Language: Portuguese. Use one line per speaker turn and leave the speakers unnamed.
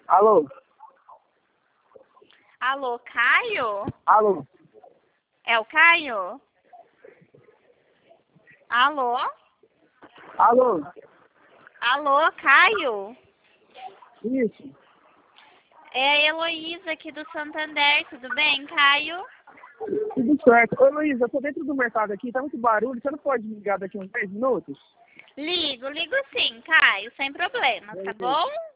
Alô?
Alô, Caio?
Alô?
É o Caio? Alô?
Alô?
Alô, Caio?
Isso.
É a Heloísa aqui do Santander, tudo bem, Caio?
Tudo certo. Ô, Luiz, eu tô dentro do mercado aqui, tá muito barulho. Você não pode me ligar daqui uns 10 minutos?
Ligo sim, Caio, sem problemas, tá bom?